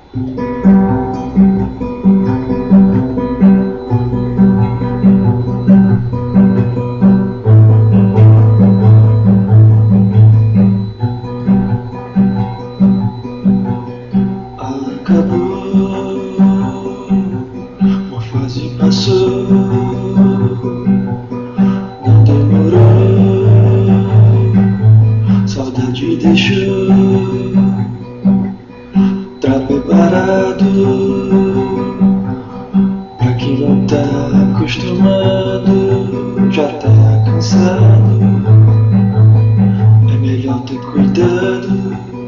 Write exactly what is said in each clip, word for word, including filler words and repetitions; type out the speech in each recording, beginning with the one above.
Uma fase passou, não demorou, saudade deixou, tá preparado pra quem não tá acostumado, já tá cansado, é melhor ter cuidado.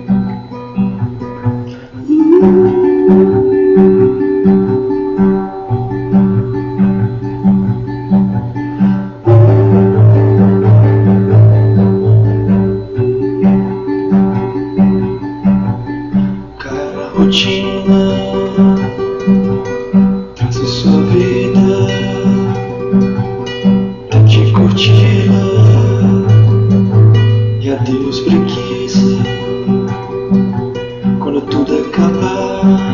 Rotina, traça sua vida, tente curti-la e adeus preguiça. Quando tudo acabar,